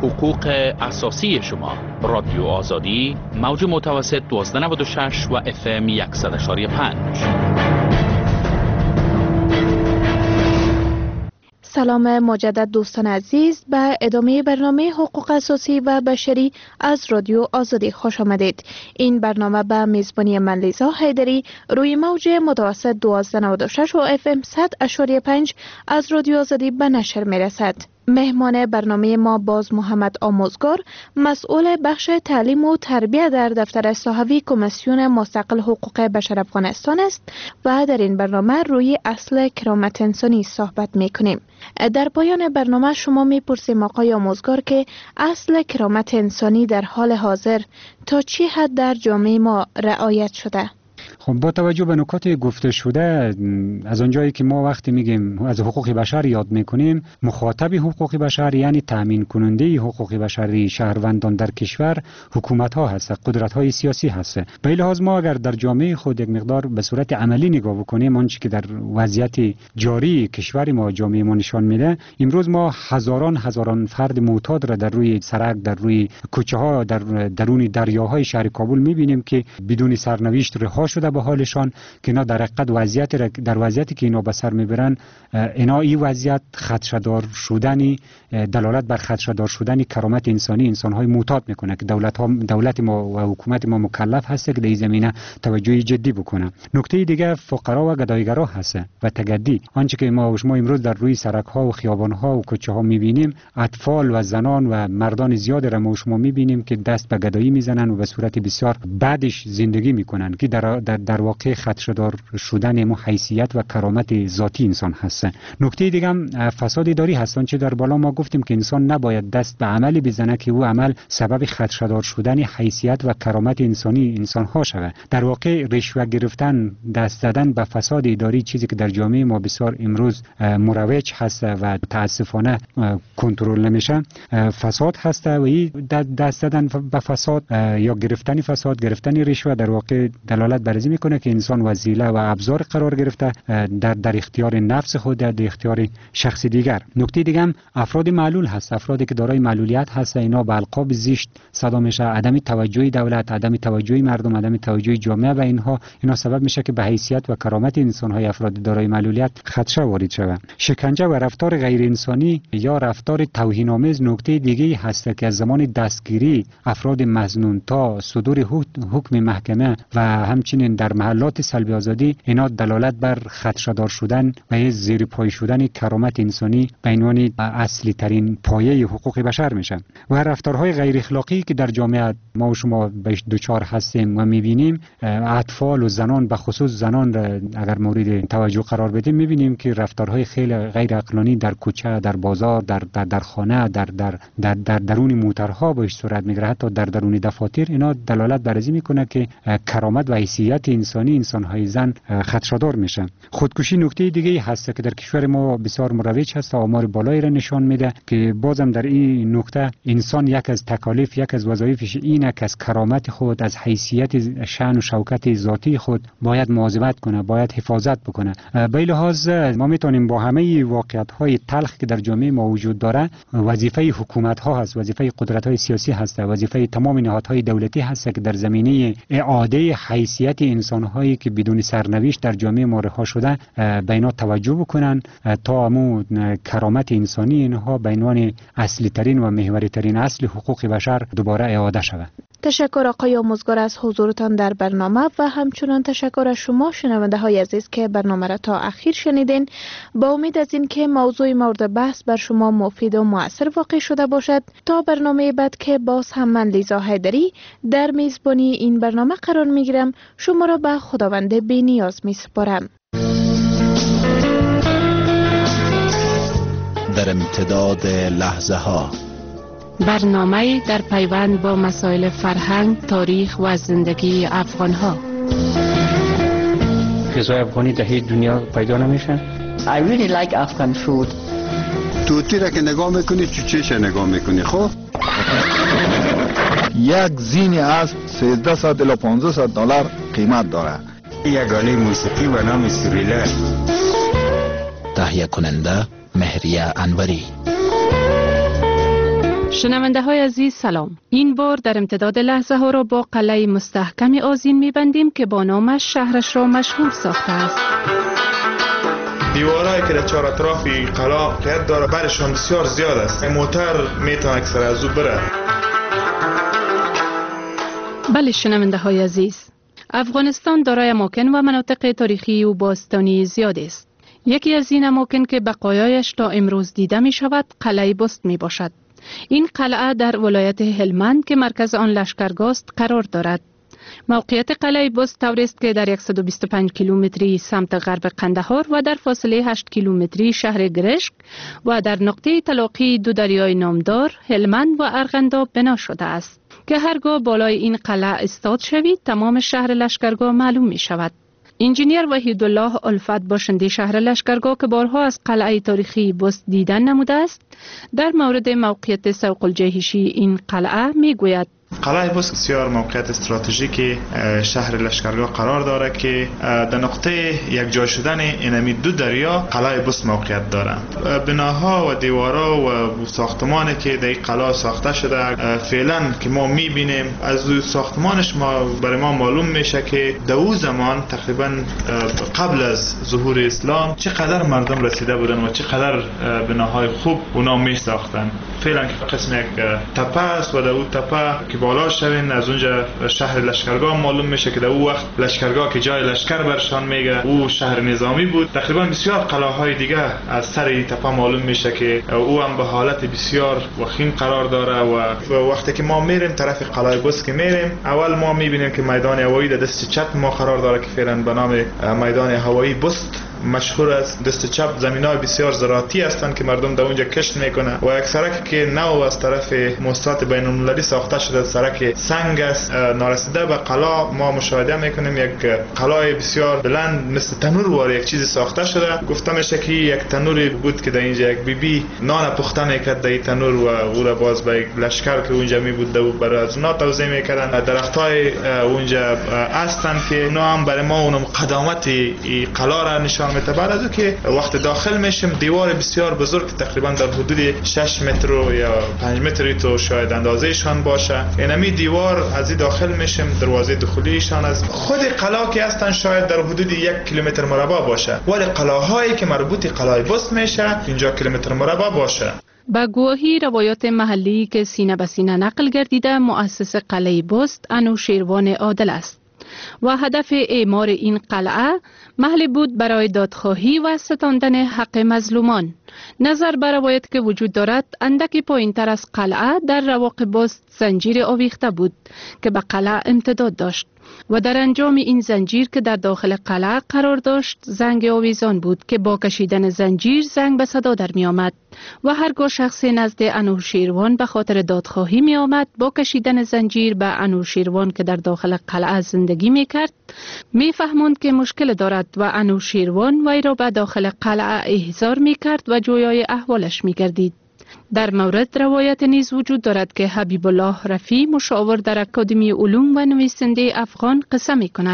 حقوق اساسی شما. رادیو آزادی، موج متوسط 1296 و FM 100.5. سلام مجدد دوستان عزیز، به ادامه برنامه حقوق اساسی و بشری از رادیو آزادی خوش آمدید. این برنامه به میزبانی من لیزا حیدری روی موج متوسط 1296 و FM 100.5 از رادیو آزادی به نشر می رسد. مهمان برنامه ما باز محمد آموزگار، مسئول بخش تعلیم و تربیت در دفتر صحوی کمیسیون مستقل حقوق بشر افغانستان است و در این برنامه روی اصل کرامت انسانی صحبت می کنیم. در پایان برنامه شما می پرسیم آقای آموزگار که اصل کرامت انسانی در حال حاضر تا چه حد در جامعه ما رعایت شده؟ خب با توجه به نکات گفته شده، از آنجایی که ما وقتی میگیم از حقوق بشر یاد میکنیم، مخاطب حقوق بشر یعنی تامین کننده حقوق بشری شهروندان در کشور حکومت ها هست، قدرت های سیاسی هست. به این لحاظ ما اگر در جامعه خود یک مقدار به صورت عملی نگاه بکنیم، آنچه که در وضعیت جاری کشور ما جامعه ما نشان میده، امروز ما هزاران فرد معتاد را در روی سرک، در روی کوچه ها، در درون دریاهای شهر کابل میبینیم که بدون سرنوشت رها شده به حالشان، که اینا در وضعیتی که اینا به سر میبرن، اینا این وضعیت خدشه‌دار شدنی دلالت بر خدشه‌دار شدنی کرامت انسانی انسان‌های معتاد میکنه که دولت ما و حکومت ما مکلف هست که در این زمینه توجه جدی بکنه. نکته دیگه فقرا و گدایگرا هست و تگدی. آنچه که ما امروز در روی سرک‌ها و خیابان‌ها و کوچه‌ها میبینیم، اطفال و زنان و مردان زیاد را ما شما میبینیم که دست به گدایی میزنن و به صورت بسیار بعدش زندگی میکنن که در واقع خدشه‌دار شدن ما حیثیت و کرامت ذاتی انسان هست. نکته دیگه هم فساد اداری هستن، چه در بالا ما گفتیم که انسان نباید دست به عملی بزنه که او عمل سبب خدشه‌دار شدن حیثیت و کرامت انسانی انسان ها شود. در واقع رشوه گرفتن، دست زدن به فساد اداری چیزی که در جامعه ما بسیار امروز مروج هست و متاسفانه کنترل نمیشه، فساد هست و این دست زدن به فساد یا گرفتن رشوه در واقع دلالت بر این میکنه که انسان وسیله و ابزار قرار گرفته در اختیار نفس خود، در اختیار شخص دیگر. نکته دیگه هم افراد معلول هست، افرادی که دارای معلولیت هست، اینا به القاب زشت صدا میشه، عدم توجه دولت، عدم توجه مردم، عدم توجه جامعه و اینا سبب میشه که به حیثیت و کرامت انسان های افراد دارای معلولیت خدشه وارد شود. شکنجه و رفتار غیر انسانی یا رفتار توهین آمیز نکته دیگه هست که از زمان دستگیری افراد مظنون تا صدور حکم محکمه و همچنین در محلات سلب آزادی، اینا دلالت بر خدشه‌دار شدن و زیر پای شدن کرامت انسانی به عنوان اصلی ترین پایه حقوق بشر میشه. و رفتارهای غیر اخلاقی که در جامعه ما و شما بهش دوچار هستیم و میبینیم، اطفال و زنان، به خصوص زنان را اگر مورد توجه قرار بدیم، میبینیم که رفتارهای خیلی غیر عقلانی در کوچه، در بازار، در خانه، در درون موترها بهش صورت میگیره، حتی در درون دفاتر. اینا دلالت بر این میکنه که کرامت و حیثیت انسانی انسان‌های زن خدشه‌دار میشه. خودکشی نکته دیگه هست که در کشور ما بسیار مروج هست، آمار بالایی را نشان میده که بازم در این نکته انسان یک از تکالیف، یک از وظایفش اینه که از کرامت خود، از حیثیت شأن و شوکت ذاتی خود باید مواظبت کنه، باید حفاظت بکنه. به این لحاظ ما میتونیم با همه واقعیت‌های تلخ که در جامعه ما وجود داره، وظیفه حکومت‌ها هست، وظیفه قدرت‌های سیاسی هست، وظیفه تمام نهادهای دولتی هست که در زمینه اعاده حیثیت انسان‌هایی که بدون سرنوشت در جامعه ما رها شده به اینا توجه بکنن تا همون کرامت انسانی اینها به عنوان اصلی ترین و محوری ترین اصل حقوق بشر دوباره اعاده شود. تشکر آقای آموزگار از حضورتان در برنامه و همچنان تشکر از شما شنونده های عزیز که برنامه را تا اخیر شنیدین. با امید از این که موضوع مورد بحث بر شما مفید و مؤثر واقع شده باشد، تا برنامه بعد که باز هم من لیزا حیدری در میزبانی این برنامه قرار میگیرم، شما را به خداوند بی نیاز می سپارم. در امتداد لحظه ها، برنامه در پیوند با مسائل فرهنگ، تاریخ و زندگی افغان ها. غذای افغانی در هیچ دنیا پیدا نمیشه. I really like Afghan food. توتی را که نگاه میکنی چوچهش نگاه میکنی. خب یک زین اسب 1300 الی 1500 دلار قیمت داره. یگانه موسیقی و نام سریلر. تهیه کننده مهریه انوری. شنونده های عزیز سلام. این بار در امتداد لحظه ها را با قلعه مستحکم آذین می‌بندیم که با نامش شهرش را مشهور ساخته است. دیوارایی که در چهار اطراف قلعه قد داره برشان بسیار زیاد است. موتر میتونه اکثر از او بره. بله شنونده های عزیز، افغانستان دارای اماکن و مناطق تاریخی و باستانی زیاد است. یکی از این اماکن که بقایایش تا امروز دیده می شود قلعه بست می باشد. این قلعه در ولایت هلمند که مرکز آن لشکرگاه است قرار دارد. موقعیت قلعه بست طوری است که در 125 کیلومتری سمت غرب قندهار و در فاصله 8 کیلومتری شهر گرشک و در نقطه تلاقی دو دریای نامدار هلمند و ارغنداب بنا شده است که هرگاه بالای این قلعه استاد شوید تمام شهر لشکرگاه معلوم می شود. انجینیر وحیدالله الفت باشنده شهر لشکرگاه که بارها از قلعه تاریخی بست دیدن نموده است در مورد موقعیت سوق الجیهشی این قلعه می گوید: قلعه بست بسیار موقعیت استراتژیک شهر لشکرگاه قرار داره که در نقطه یک جای شدن اینمی دو دریا قلعه بست موقعیت داره. بناها و دیوارا و ساختمانی که در قلعه ساخته شده فعلا که ما میبینیم از ساختمانش برای ما معلوم میشه که در اون زمان تقریبا قبل از ظهور اسلام چقدر مردم رسیده بودن و چقدر بناهای خوب اونا می ساختن. فعلا که قسم یک تپه است و در اون تپه که بالا شوین از اونجا شهر لشکرگاه معلوم میشه که در اون وقت لشکرگاه که جای لشکر برشان میگه او شهر نظامی بود. تقریبا بسیار قلعه‌های دیگه از سر تپه معلوم میشه که او هم به حالت بسیار وخیم قرار داره و وقتی که ما میریم طرف قلعه بست که میریم اول ما میبینیم که میدان هوایی در دست چپ ما قرار داره که فعلا به نام میدان هوایی بست مشهور است. دست چپ زمینای بسیار زراعتی هستند که مردم در اونجا کشت میکنه و یک سرک که نو از طرف مؤسسات بین المللی ساخته شده سرک سنگ است. نارسیده به قلعه ما مشاهده میکنیم یک قلعه بسیار بلند مثل تنور وار یک چیزی ساخته شده. گفته میشه که یک تنوری بود که در اینجا یک بیبی نان پخته میکرد در این تنور و او را باز به یک لشکر که اونجا می بود برای از اونا توزیع میکردن. درختای اونجا هستند که اونا هم برای ما اونم قدامت این قلعه را نشان میده. بعد از که وقت داخل میشیم دیوار بسیار بزرگ تقریبا در حدود 6 متر یا 5 متری تو شاید اندازهشان باشه. اینمی دیوار از این داخل میشیم دروازه دخولیشان از خود قلعه که هستن شاید در حدود 1 کیلومتر مربع باشه ولی قلعه هایی که مربوط قلعه بست میشه 50 کیلومتر مربع باشه. با گواهی روایات محلی که سینه به سینه نقل گردیده مؤسس قلعه بست انوشیروان عادل است و هدف اعمار این قلعه محل بود برای دادخواهی و ستاندن حق مظلومان. نظر بر روایت که وجود دارد اندکی پایین‌تر از قلعه در رواق بست زنجیر آویخته بود که به قلعه امتداد داشت و در انجام این زنجیر که در داخل قلعه قرار داشت زنگ آویزان بود که با کشیدن زنجیر زنگ به صدا در می آمد و هرگاه شخصی نزد انوشیروان به خاطر دادخواهی می آمد با کشیدن زنجیر به انوشیروان که در داخل قلعه زندگی می کرد می فهموند که مشکل دارد و انوشیروان وی را به داخل قلعه احضار می کرد و جویای احوالش می گردید. در مورد روایت نیز وجود دارد که حبیب الله رفیع مشاور در اکادمی علوم و نویسنده افغان قصه می کند.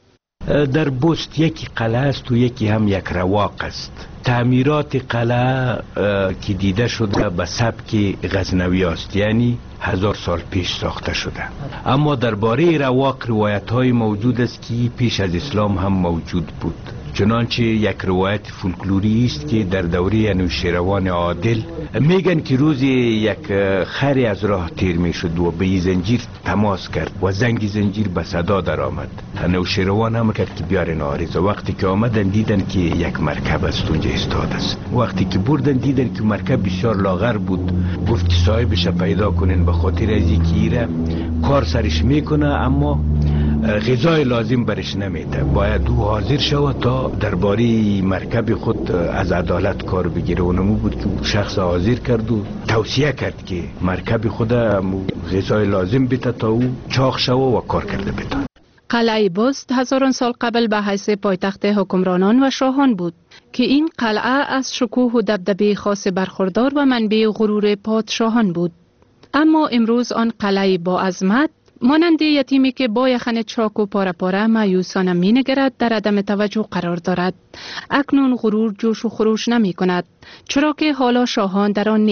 در بست یکی قلعه است و یکی هم یک رواق است. تعمیرات قلعه که دیده شده به سبک غزنوی است، یعنی 1000 سال پیش ساخته شده. اما درباره رواق روایت های موجود است که پیش از اسلام هم موجود بود. چنانچه یک روایت فولکلوری است که در دوره انوشیروان عادل میگن که روزی یک خری از راه تیر میشد و به زنجیر تماس کرد و زنگ زنجیر به صدا در آمد. انوشیروان هم کرد که بیارن آریزه. وقتی که آمدن دیدن که یک مرکب است اونجا استاد است. وقتی که بردن دیدن که مرکب بسیار لاغر بود. گفت صاحبش پیدا کنن به خاطر از اینکه کار سرش میکنه اما غذای لازم برش نمیده. باید او حاضر شود تا درباره مرکب خود از عدالت کار بگیره. اونمو بود که شخص حاضر کرد و توصیه کرد که مرکب خود غذای لازم بده تا او چاق شود و کار کرده بده. قلعه بست هزاران سال قبل به حیث پایتخت حکمرانان و شاهان بود که این قلعه از شکوه و دبدبه خاص برخوردار و منبع غرور پادشاهان بود. اما امروز آن قلعه با عظمت مانند یتیمی که با یخن چاک و پاره پاره مایوسانه می نگرد در عدم توجه قرار دارد. اکنون غرور جوش و خروش نمی کند چرا که حالا شاهان در آن نیست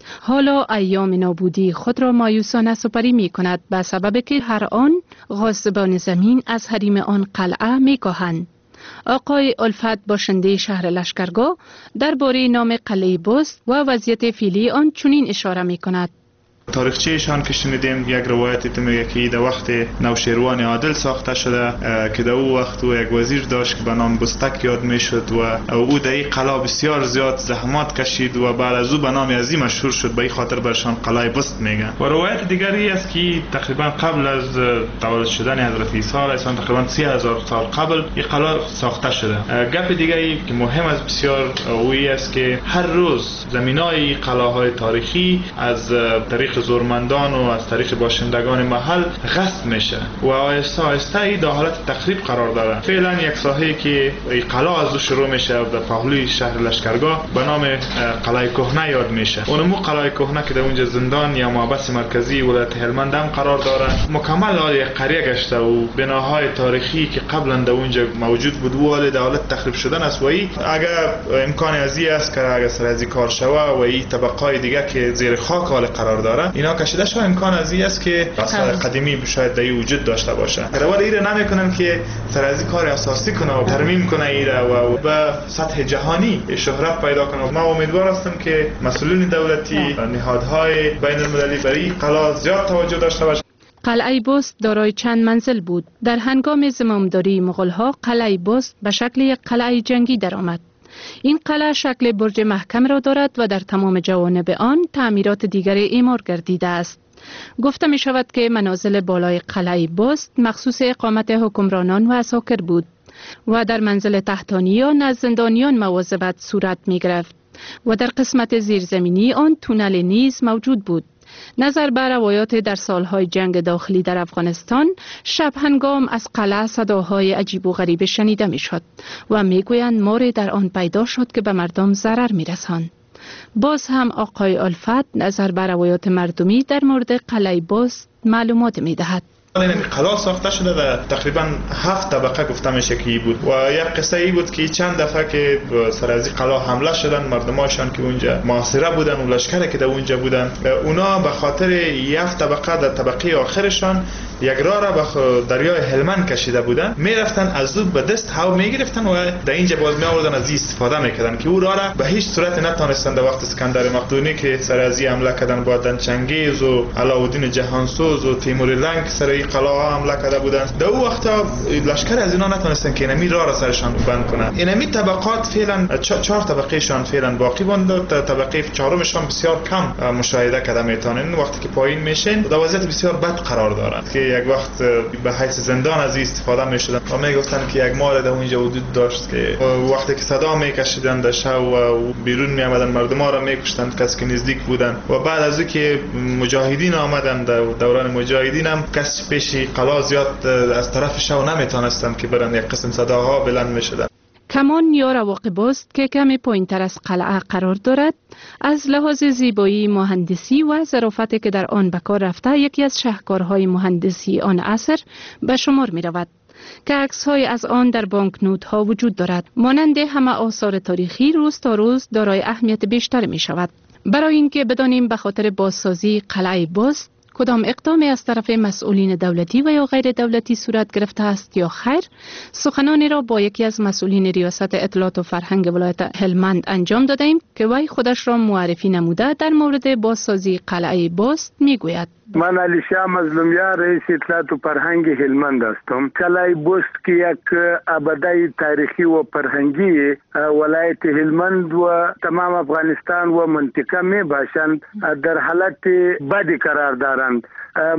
حالا ایام نابودی خود را مایوسانه سپری می کند به سبب که هر آن غاصبان زمین از حریم آن قلعه می کاهند. آقای الفت باشنده شهر لشکرگاه درباره نام قلعه بست و وضعیت فعلی آن چنین اشاره می کند. تاریخچه‌شان که شنیدیم یک روایتی میگه که در وقت نوشیروان عادل ساخته شده که در او وقت او یک وزیر داشت که به نام بستک یاد میشد و او در این قلعه بسیار زیاد زحمات کشید و بعد از او به نام ازی مشهور شد، به این خاطر برشان قلعه بست میگن. و روایت دیگری است که تقریبا قبل از تولد شدن حضرت عیسی علیه السلام تقریبا 30,000 سال قبل این قلعه ساخته شده. گپ دیگری که مهم است بسیار اویی است که هر روز زمینای قلعه‌های تاریخی از طریق زورمندان و از طریق باشندگان محل غصب میشه و آهسته آهسته ای در حالت تخریب قرار داره. فعلا یک ساحه‌ای که قلعه از او شروع میشه در پهلوی شهر لشکرگاه به نام قلعه کهنه یاد میشه. اونمو قلعه کهنه که در اونجا زندان یا محبس مرکزی ولایت هلمند هم قرار داره، مکمل حال یک قریه گشته و بناهای تاریخی که قبلا در اونجا موجود بود و حال در حالت تخریب شدن است. و اگر امکان ازی است که اگر سر از کار شوه و این طبقات دیگه که زیر خاک حال قرار داره اینا کشیده شو، امکان ازی است که آثار قدیمی شاید در وجود داشته باشه. ولی ایره نمیکنن که سر از کار اساسی کنه و ترمیم کنه ایره و به سطح جهانی شهرت پیدا کنه. ما امیدوار هستم که مسئولین دولتی، نهادهای بین المللی برای قلعه زیاد توجه داشته باشه. قلعه بست دارای چند منزل بود. در هنگام زمامداری مغول‌ها قلعه بست به شکل یک قلعه جنگی درآمد. این قلعه شکل برج محکم را دارد و در تمام جوانب آن تعمیرات دیگر اعمار گردیده است. گفته می شود که منازل بالای قلعه بست مخصوص اقامت حکمرانان و عساکر بود و در منزل تحتانی آن از زندانیان مواظبت صورت می گرفت و در قسمت زیرزمینی آن تونل نیز موجود بود. نظر بر روایات در سالهای جنگ داخلی در افغانستان، شب هنگام از قلعه صداهای عجیب و غریب شنیده می شد و می گویند مار در آن پیدا شد که به مردم ضرر می رساند. باز هم آقای الفت نظر بر روایات مردمی در مورد قلعه بست معلومات می دهد. این قلعه ساخته شده و تقریبا 7 طبقه گفته میشه که بود و یک قصه ای بود که چند دفعه که سر از قلعه حمله شدن مردماشان که اونجا محاصره بودن و لشکری که در اونجا بودن، اونا به خاطر 7 طبقه در طبقه آخرشان یک راه را به دریای هلمند کشیده بودن، میرفتن از اون به دست هوا میگرفتن و در اینجا باز می آوردن از این استفاده میکردن که او راه را به هیچ صورت نتونستن در وقت اسکندر مقدونی که سر از حمله کردن با دنچنگیز و علاءالدین جهانسوز و تیمور لنگ سر قلعه حمله کرده بودن. در اون وقت لشکر از اینا نتونستن که اینمی راه را سرشان بند کنن. اینمی طبقات فعلا 4 طبقه شان فعلا باقی مونده، طبقه 4مشان بسیار کم مشاهده کرده میتونن. وقتی که پایین میشن در وضعیت بسیار بد قرار دارن که یک وقت به حیث زندان از این استفاده میشدن و میگفتن که یک مار در اونجا وجود داشت که وقتی که صدا میکشیدن در شب و بیرون میآمدن مردما را میکشتن کسی که نزدیک بودن. و بعد از اینکه مجاهدین آمدن در دوران مجاهدین هم کسی پیش قلعه زیاد از طرف شو نمیتونستن که برن، یک قسم صداها بلند میشدن. کمان یا رواق بست که کمی پایین‌تر از قلعه قرار دارد، از لحاظ زیبایی مهندسی و ظرافتی که در آن به کار رفته یکی از شاهکارهای مهندسی آن عصر به شمار می رود که عکس‌های از آن در بانکنوت‌ها وجود دارد. مانند همه آثار تاریخی روز تا روز دارای اهمیت بیشتر می شود. برای اینکه بدانیم به خاطر بازسازی قلعه بست کدام اقدامی از طرف مسئولین دولتی و یا غیر دولتی صورت گرفته است یا خیر، سخنانی را با یکی از مسئولین ریاست اطلاعات و فرهنگ ولایت هلمند انجام دادیم که وی خودش را معرفی نموده در مورد بازسازی قلعه بست میگوید. من علی شاه مظلومیار رئیس اطلاعات و فرهنگ هلمند هستم. قلعه بست که یک ابدی تاریخی و فرهنگی ولایت هلمند و تمام افغانستان و منطقه می باشند در حالت بدی قرار دارند.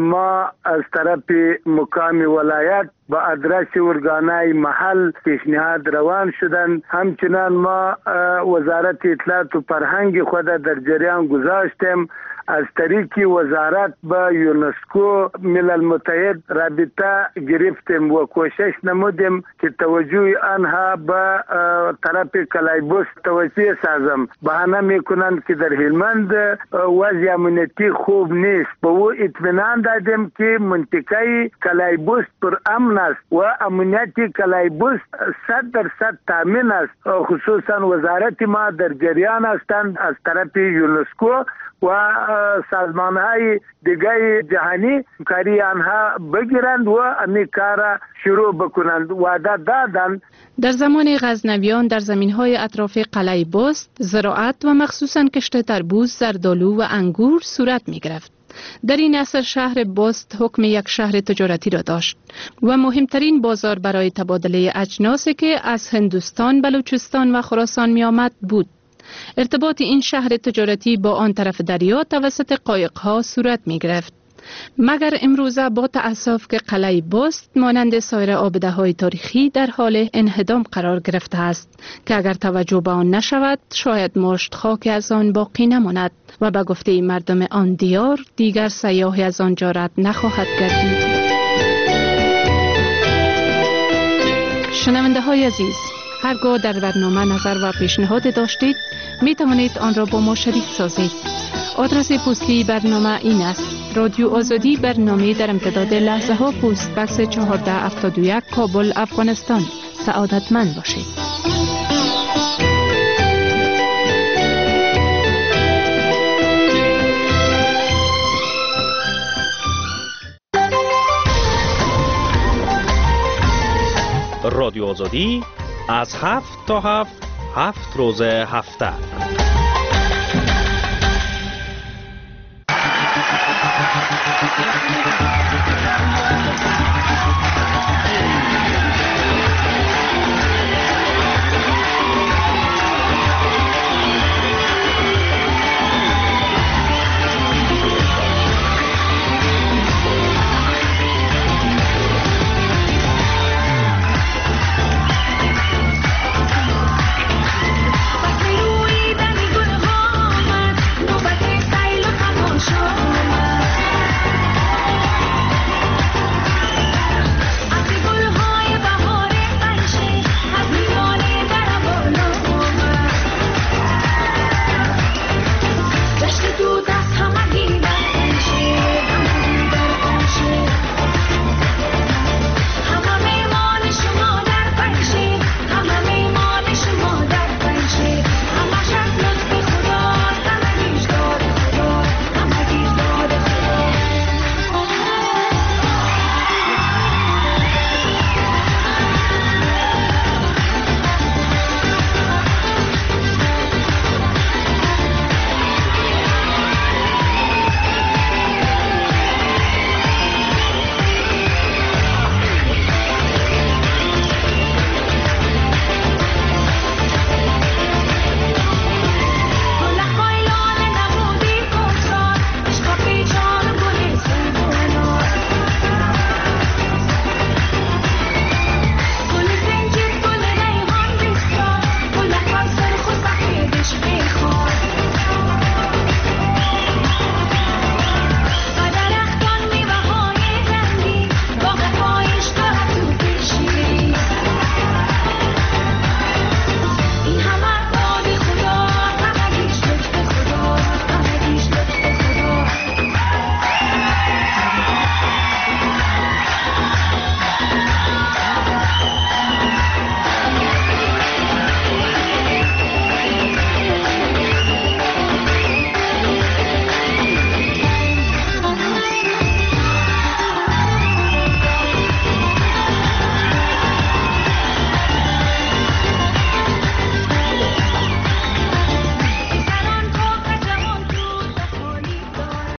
ما از طرف مقام ولایت با ادرس ارگانای محل پیشنهاد روان شدن. همچنان ما وزارت اطلاعات و فرهنگ خود در جریان گذاشتیم. از طریق وزارت با یونسکو ملل متحد رابطه گرفتیم و کوشش نمودیم که توجه آنها به طرف قلعه بست توجه سازم. بهانه میکنند که در هلمند وضع امنیتی خوب نیست. به او اطمینان دادیم که منطقه قلعه بست پر امن است و امنیت قلعه بست 100% تامین است. خصوصا وزارت ما در جریان هستند از طرف یونسکو و سازمان‌های دیگه جهانی کاری آنها بگیرند و امی کار شروع بکنند. وعده دادند. در زمان غزنویان در زمین‌های اطراف قلعه بست زراعت و مخصوصاً کشت تربوز، زردآلو و انگور صورت می‌گرفت. در این عصر شهر بست حکم یک شهر تجارتی را داشت و مهمترین بازار برای تبادله اجناسی که از هندوستان، بلوچستان و خراسان می آمد بود. ارتباط این شهر تجارتی با آن طرف دریا توسط قایق‌ها صورت می گرفت. مگر امروزه با تأسف که قلعه بست مانند سایر آبده‌های تاریخی در حال انهدام قرار گرفته است که اگر توجه به آن نشود شاید مشت خاک از آن باقی نماند و به گفته مردم آن دیار دیگر سیاحی از آنجا رد نخواهد گردید. شنونده های عزیز، هرگاه در برنامه نظر و پیشنهاد داشتید می توانید آن را با ما شریک سازید. آدرس پستی برنامه این است: رادیو آزادی، برنامه در امتداد لحظه ها، پست بکس 1471 کابل، افغانستان. سعادتمند باشید. رادیو آزادی از 7 تا 7 روز هفته.